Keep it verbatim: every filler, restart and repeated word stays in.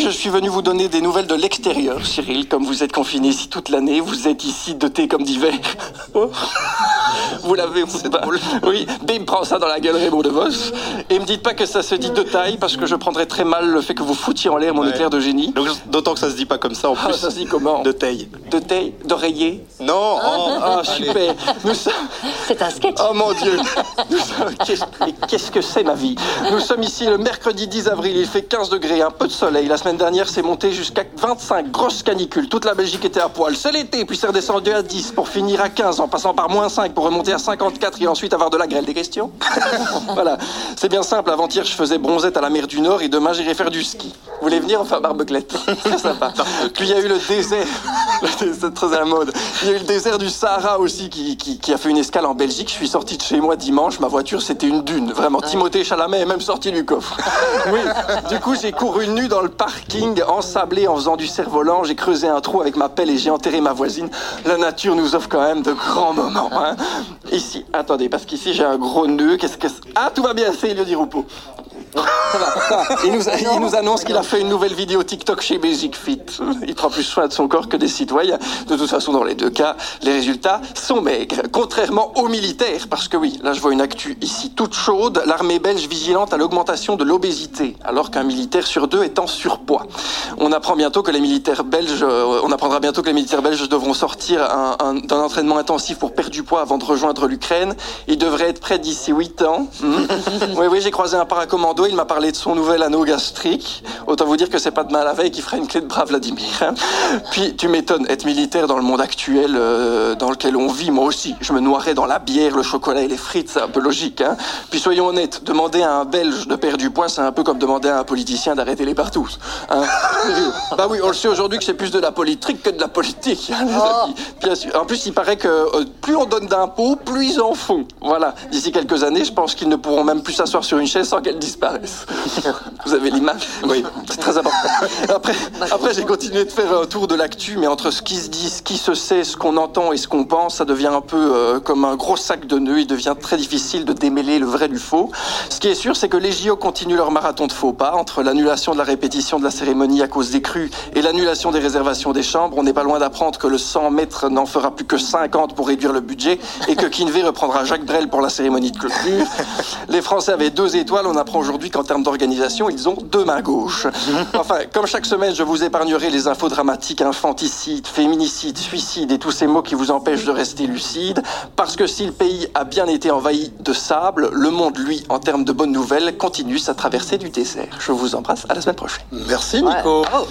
je suis venu vous donner des nouvelles de l'extérieur, Cyril. Comme vous êtes confiné ici toute l'année, vous êtes ici doté comme d'hiver. Oh. Vous l'avez, vous pas. Oui, bim, prends ça dans la gueule, Raymond DeVos. Et me dites pas que ça se dit de taille, parce que je prendrais très mal le fait que vous foutiez en l'air mon ouais. éclair de génie. Donc, d'autant que ça se dit pas comme ça en plus. Ah, ça se dit comment? De taille. De taille? D'oreiller? Non. Oh, ah, oh, super. Nous sommes... C'est un sketch. Oh mon Dieu. Nous sommes... Qu'est-ce... Qu'est-ce que c'est ma vie? Nous sommes ici le mercredi dix avril, il fait quinze degrés, un peu de soleil. La semaine dernière, c'est monté jusqu'à vingt-cinq, grosse canicule. Toute la Belgique était à poil. C'est l'été, puis c'est redescendu à dix pour finir à quinze, en passant par moins cinq pour remonter à cinquante-quatre et ensuite avoir de la grêle. Des questions? Voilà, c'est bien simple. Avant-hier, je faisais bronzette à la mer du Nord et demain, j'irai faire du ski. Vous voulez venir? Enfin, barbeclette. Très sympa. Puis il y a eu le désert. C'est très à la mode. Il y a eu le désert du Sahara aussi qui, qui, qui a fait une escale en Belgique. Je suis sorti de chez moi dimanche. Ma voiture, c'était une dune. Vraiment, Timothée Chalamet est même sorti du coffre. Oui. Du coup, j'ai couru nu dans le parking, ensablé en faisant du cerf-volant. J'ai creusé un trou avec ma pelle et j'ai enterré ma voisine. La nature nous offre quand même de grands moments. Hein. Ici, attendez, parce qu'ici, j'ai un gros nœud. Qu'est-ce que c'est? Ah, tout va bien, c'est Elio Di Rupo. Ça va, ça va. Il, nous, il nous annonce qu'il a fait une nouvelle vidéo TikTok chez Basic Fit. Il prend plus soin de son corps que des citoyens. De toute façon, dans les deux cas, les résultats sont maigres. Contrairement aux militaires, parce que oui, là je vois une actu ici toute chaude, l'armée belge vigilante à l'augmentation de l'obésité, alors qu'un militaire sur deux est en surpoids. On apprend bientôt que les militaires belges, euh, on apprendra bientôt que les militaires belges devront sortir un, un, d'un entraînement intensif pour perdre du poids avant de rejoindre l'Ukraine. Ils devraient être prêts d'ici huit ans. Mmh. Oui, oui, j'ai croisé un paracommando. Il m'a parlé de son nouvel anneau gastrique. Autant vous dire que c'est pas de mal la veille qui ferait une clé de bras Vladimir. Hein. Puis tu m'étonnes, être militaire dans le monde actuel euh, dans lequel on vit, moi aussi, je me noierais dans la bière, le chocolat et les frites, c'est un peu logique. Hein. Puis soyons honnêtes, demander à un Belge de perdre du poids, c'est un peu comme demander à un politicien d'arrêter les partous. Hein. Bah oui, on le sait aujourd'hui que c'est plus de la politique que de la politique. Hein, les oh. amis. Bien sûr. En plus, il paraît que euh, plus on donne d'impôts, plus ils en font. Voilà. D'ici quelques années, je pense qu'ils ne pourront même plus s'asseoir sur une chaise sans qu'elle disparaisse. Vous avez l'image? Oui, c'est très important. Après, après j'ai continué de faire un tour de l'actu, mais entre ce qui se dit, ce qui se sait, ce qu'on entend et ce qu'on pense, ça devient un peu euh, comme un gros sac de nœuds. Il devient très difficile de démêler le vrai du faux. Ce qui est sûr, c'est que les J O continuent leur marathon de faux pas. Entre l'annulation de la répétition de la cérémonie à cause des crues et l'annulation des réservations des chambres, on n'est pas loin d'apprendre que le cent mètres n'en fera plus que cinquante pour réduire le budget et que Kinvey reprendra Jacques Brel pour la cérémonie de clôture. Les Français avaient deux étoiles. On apprend aujourd'hui qu'en termes d'organisation, ils ont deux mains gauches. Enfin, comme chaque semaine, je vous épargnerai les infos dramatiques, infanticides, féminicides, suicides et tous ces mots qui vous empêchent de rester lucide. Parce que si le pays a bien été envahi de sable, le monde, lui, en termes de bonnes nouvelles, continue sa traversée du désert. Je vous embrasse, à la semaine prochaine. Merci Nico. Ouais.